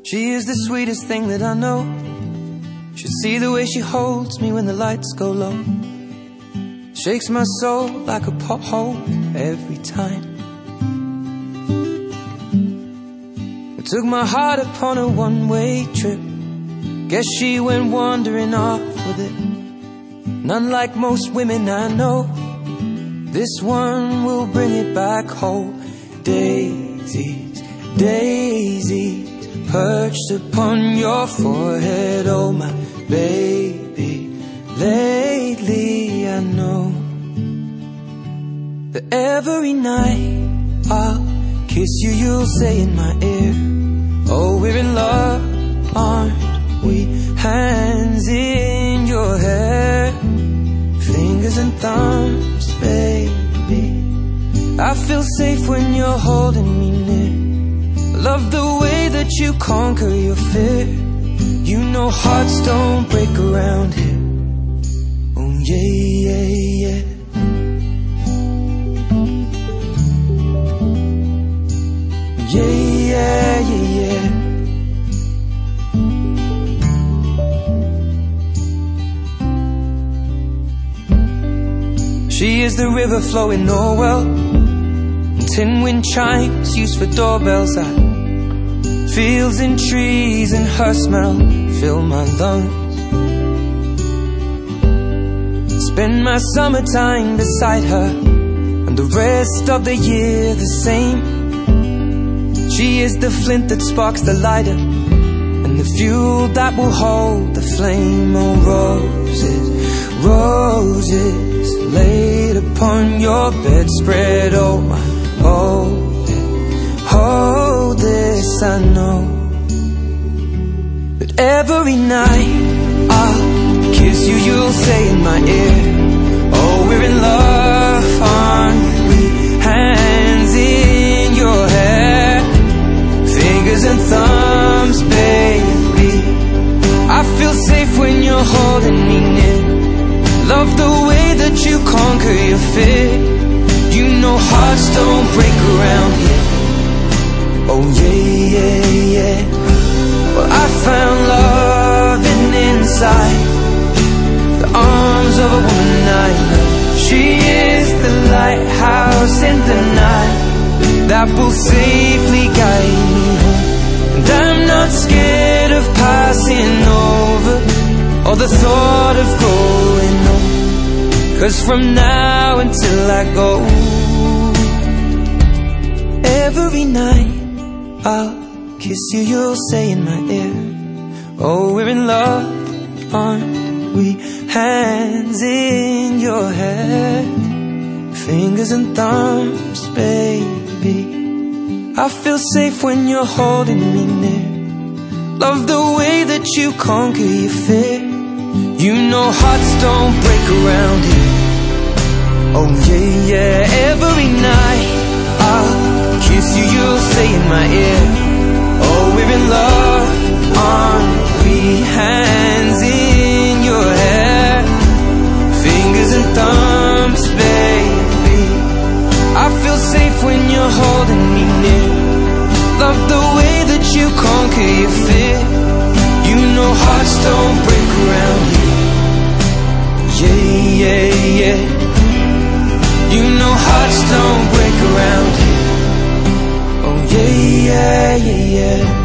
She is the sweetest thing that I know. Should see the way she holds me when the lights go low. Shakes my soul like a pothole every time. I took my heart upon a one-way trip. Guess she went wandering off with it. None like most women I know. This one will bring it back home. Daisies, daisies, perched upon your forehead. Oh my baby, lately I know that every night I'll kiss you, you'll say in my ear, oh, we're in love, aren't we? Hands in your hair, fingers and thumbs, baby. I feel safe when you're holding me near. Love the way that you conquer your fear. You know hearts don't break around here. Oh yeah, yeah, yeah. Yeah, yeah, yeah, yeah. She is the river flowing Norwell, tin wind chimes used for doorbells. Fields and trees and her smell fill my lungs. Spend my summertime beside her, and the rest of the year the same. She is the flint that sparks the lighter, and the fuel that will hold the flame. Oh, roses, roses laid upon your bedspread. Oh my, hold it, hold this. I know that every night I'll kiss you, you'll say in my ear, oh, we're in love, aren't we? Hands in your hair, fingers and thumbs, baby. I feel safe when you're holding me near. Love the way that you conquer your fear. You know hearts don't break around here. Oh yeah, yeah, yeah. Well, I found love inside the arms of a woman I know. She is the lighthouse in the night that will safely guide me home. And I'm not scared of passing over or the thought of growing old. 'Cause from now until I go, every night I'll kiss you, you'll say in my ear, oh, we're in love, aren't we? Hands in your hair, fingers and thumbs, baby. I feel safe when you're holding me near. Love the way that you conquer your fear. You know hearts don't break around here. Oh yeah, yeah. Every night I'll kiss you, you'll say in my ear, oh, we're in love, aren't we? Hands in your hair, fingers and thumbs, baby. I feel safe when you're holding me near. Love the way that you conquer your fear. You know hearts don't break around here. Yeah, yeah, yeah. You know hearts don't break around here. Oh yeah, yeah, yeah, yeah.